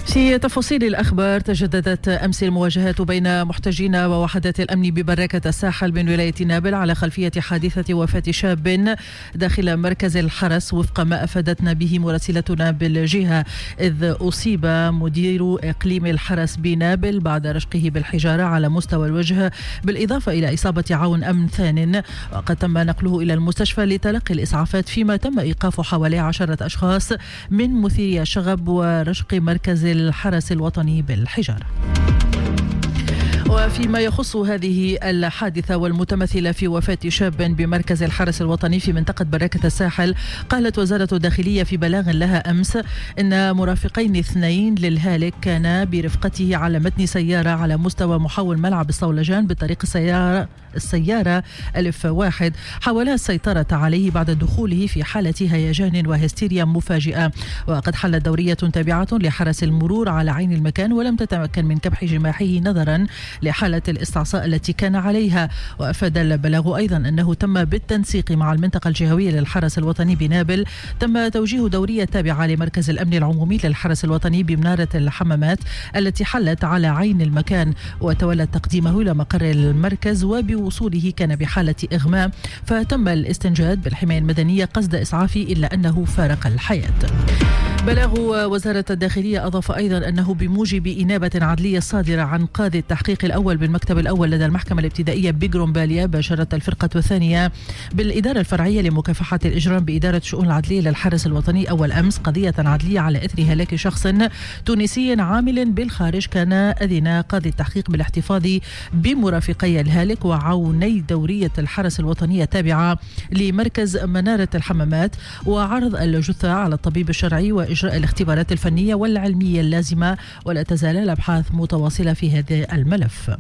في تفاصيل الأخبار، تجددت أمس المواجهات بين محتجين ووحدات الأمن ببركة الساحل من ولاية نابل على خلفية حادثة وفاة شاب داخل مركز الحرس وفق ما أفادتنا به مراسلتنا بالجهة، إذ أصيب مدير إقليم الحرس بنابل بعد رشقه بالحجارة على مستوى الوجه، بالإضافة إلى إصابة عون أمن ثان، وقد تم نقله إلى المستشفى لتلقي الإسعافات، فيما تم إيقاف حوالي 10 أشخاص من مثيري الشغب ورشق مركز الحرس الوطني بالحجارة. وفيما يخص هذه الحادثة والمتمثلة في وفاة شاب بمركز الحرس الوطني في منطقة بركة الساحل، قالت وزارة الداخلية في بلاغ لها أمس إن مرافقين 2 للهالك كانا برفقته على متن سيارة على مستوى محول ملعب الصولجان بطريق السيارة ألف 1، حاولا السيطرة عليه بعد دخوله في حالة هيجان وهستيريا مفاجئة، وقد حلت دورية تابعة لحرس المرور على عين المكان ولم تتمكن من كبح جماحه نظرا لحالة الاستعصاء التي كان عليها. وأفاد البلاغ أيضا أنه تم بالتنسيق مع المنطقة الجهوية للحرس الوطني بنابل تم توجيه دورية تابعة لمركز الأمن العمومي للحرس الوطني بمنارة الحمامات التي حلت على عين المكان، وتولت تقديمه إلى مقر المركز، وبوصوله كان بحالة إغماء، فتم الاستنجاد بالحماية المدنية قصد إسعافه إلا أنه فارق الحياة. بلاغ وزارة الداخلية أضاف أيضا أنه بموجب إنابة عدلية صادرة عن قاضي التحقيق الأول بالمكتب الأول لدى المحكمة الابتدائية بجرومباليا، باشرت الفرقة الثانية بالإدارة الفرعية لمكافحة الإجرام بإدارة شؤون العدلية للحرس الوطني أول أمس قضية عدلية على إثر هلاك شخص تونسي عامل بالخارج، كان أذن قاضي التحقيق بالاحتفاظ بمرافقي الهالك وعوني دورية الحرس الوطنية التابعة لمركز منارة الحمامات، وعرض الجثة على الطبيب الشرعي وإجراء الاختبارات الفنية والعلمية اللازمة، ولا تزال الأبحاث متواصلة في هذا الملف.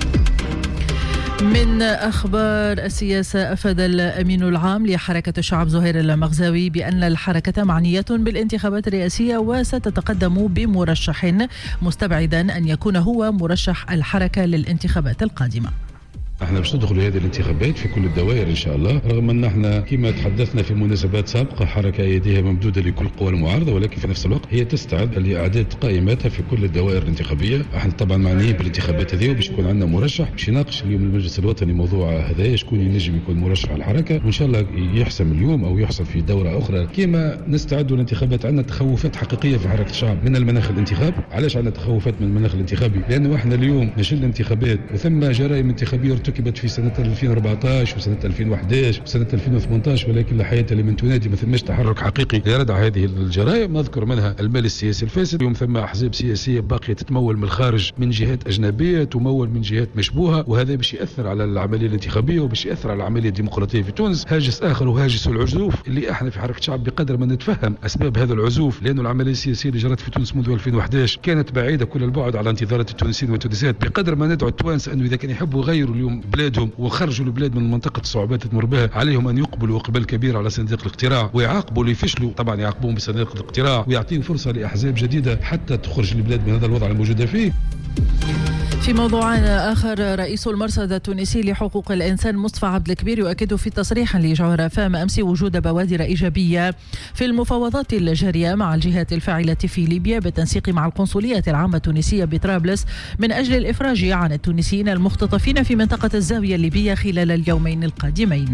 من أخبار السياسة، أفاد الأمين العام لحركة الشعب زهير المغزاوي بأن الحركة معنية بالانتخابات الرئاسية وستتقدم بمرشح، مستبعدا أن يكون هو مرشح الحركة للانتخابات القادمة. احنا باش ندخل هذه الانتخابات في كل الدوائر ان شاء الله، رغم ان احنا كما تحدثنا في مناسبات سابقه حركه يديها ممدوده لكل قوى المعارضه، ولكن في نفس الوقت هي تستعد لاعداد قائماتها في كل الدوائر الانتخابيه. احنا طبعا معنيين بالانتخابات هذه، وباش يكون عندنا مرشح باش يناقش اليوم المجلس الوطني موضوع هذايا شكون ينجم يكون مرشح الحركه، وان شاء الله يحسم اليوم او يحسم في دوره اخرى. كما نستعد للانتخابات عندنا تخوفات حقيقيه في حركه الشعب من المناخ الانتخابي. علاش عندنا تخوفات من المناخ الانتخابي؟ لانه احنا اليوم نشل الانتخابات وثم جرائم انتخابيه ارتكبت في سنه 2014 وسنة 2011 وسنة 2018، ولكن لا حياة لمن تنادي، ما ثماش تحرك حقيقي لردع هذه الجرائم. نذكر منها المال السياسي الفاسد. اليوم ثم أحزاب سياسية باقية تتمول من الخارج من جهات أجنبية، تمول من جهات مشبوهة، وهذا باش يأثر على العملية الانتخابية وباش يأثر على العملية الديمقراطية في تونس. هاجس آخر وهاجس العزوف، اللي احنا في حركة الشعب بقدر ما نتفهم أسباب هذا العزوف، لأنه العملية السياسية اللي جرت في تونس منذ 2011 كانت بعيدة كل البعد على انتظارات التونسيين والتونسيات. بقدر ما ندعو التوانسة أنه إذا كان يحبوا يغيروا اليوم بلادهم وخرجوا البلاد من منطقة الصعوبات تمر بها، عليهم أن يقبلوا إقبال كبير على صندوق الاقتراع، ويعاقبوا اللي يفشلوا، طبعا يعاقبوهم بصندوق الاقتراع، ويعطيهم فرصة لأحزاب جديدة حتى تخرج البلاد من هذا الوضع الموجودة فيه. في موضوع آخر، رئيس المرصد التونسي لحقوق الإنسان مصطفى عبد الكبير يؤكد في تصريح لجوهرة فام أمس وجود بوادر إيجابية في المفاوضات الجارية مع الجهات الفاعلة في ليبيا بالتنسيق مع القنصلية العامة التونسية بطرابلس من أجل الإفراج عن التونسيين المختطفين في منطقة الزاوية الليبية خلال اليومين القادمين.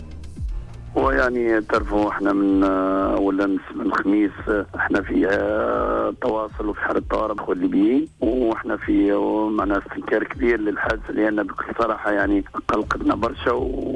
ويعني تعرفوا احنا من اولا من الخميس احنا في تواصل وفي حالة طوارئ اخوة الليبيين، واحنا في معنا استنكار كبير للحادثة، لان بكل صراحة يعني قلقتنا برشا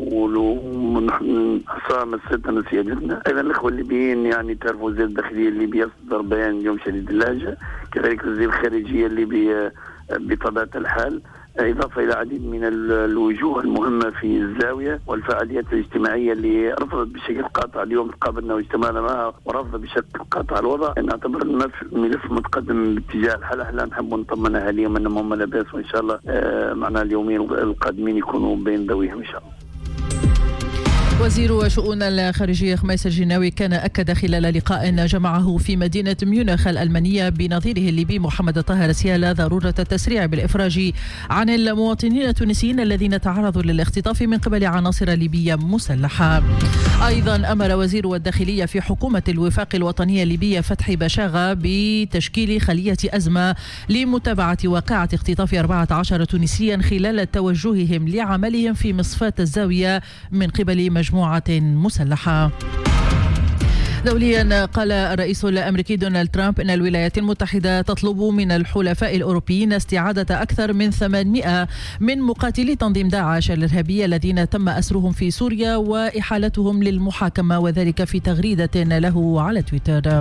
ونحن مسيتنا من سيادتنا. ايضا الاخوة الليبيين يعني تعرفوا وزير الداخلية الليبي اصدر بيان اليوم شديد اللهجة، كذلك وزير الخارجية الليبي بطبيعة الحال، إضافة إلى عديد من الوجوه المهمة في الزاوية والفعاليات الاجتماعية اللي رفضت بشكل قاطع. اليوم تقابلنا واجتمعنا معها ورفض بشكل قاطع الوضع. نعتبر الملف متقدم باتجاه الحل. احنا نحب نطمن أهاليهم أنهم هم لاباس، وإن شاء الله معنا اليومين القادمين يكونوا بين ذويهم إن شاء الله. وزير شؤون الخارجية خميس الجناوي كان أكد خلال لقاء جمعه في مدينة ميونخ الألمانية بنظيره الليبي محمد طه رسيالة ضرورة التسريع بالإفراج عن المواطنين التونسيين الذين تعرضوا للاختطاف من قبل عناصر ليبية مسلحة. أيضا أمر وزير الداخلية في حكومة الوفاق الوطنية الليبية فتحي بشاغة بتشكيل خلية أزمة لمتابعة واقعة اختطاف 14 تونسيا خلال توجههم لعملهم في مصفاة الزاوية من قبل مجموعة مسلحة. دوليا، قال الرئيس الأمريكي دونالد ترامب أن الولايات المتحدة تطلب من الحلفاء الأوروبيين استعادة أكثر من 800 من مقاتلي تنظيم داعش الإرهابي الذين تم أسرهم في سوريا وإحالتهم للمحاكمة، وذلك في تغريدة له على تويتر.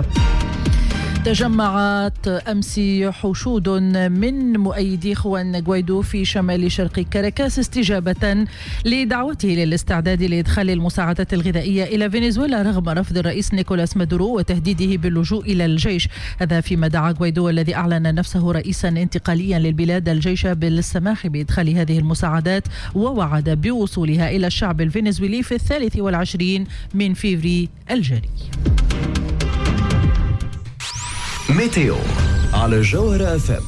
تجمعت أمس حشود من مؤيدي خوان غوايدو في شمال شرق كاراكاس استجابة لدعوته للاستعداد لإدخال المساعدات الغذائية إلى فنزويلا رغم رفض الرئيس نيكولاس مادورو وتهديده باللجوء إلى الجيش. هذا فيما دعا غوايدو الذي أعلن نفسه رئيسا انتقاليا للبلاد الجيش بالسماح بإدخال هذه المساعدات، ووعد بوصولها إلى الشعب الفنزويلي في 23 من فيفري الجاري. ميتيو على جوهرة FM.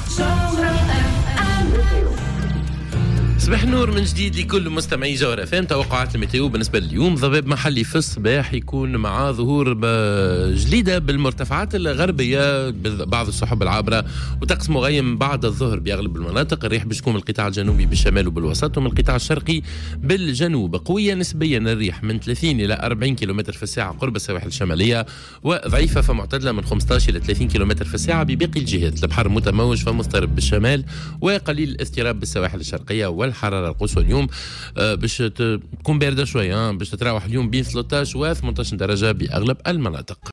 صباح النور من جديد لكل مستمعي جوهرة FM. توقعات الميتيو بالنسبة لليوم: ضباب محلي في الصباح يكون مع ظهور جليدة بالمرتفعات الغربية بعض السحب العابرة، وطقس مغيم بعد الظهر بأغلب المناطق. الريح بتكون من القطاع الجنوبي بالشمال وبالوسط ومن القطاع الشرقي بالجنوب. قوية نسبيا الريح من 30 إلى 40 كيلومتر في الساعة قرب السواحل الشمالية، وضعيفة فمعتدلة من 15 إلى 30 كيلومتر في الساعة بباقي الجهات. البحر متموج فمضطرب بالشمال وقليل الاضطراب بالسواحل الشرقية. والحرارة القصوى اليوم باش تكون باردة شوية، باش تتراوح اليوم بين 13 و 18 درجة بأغلب المناطق.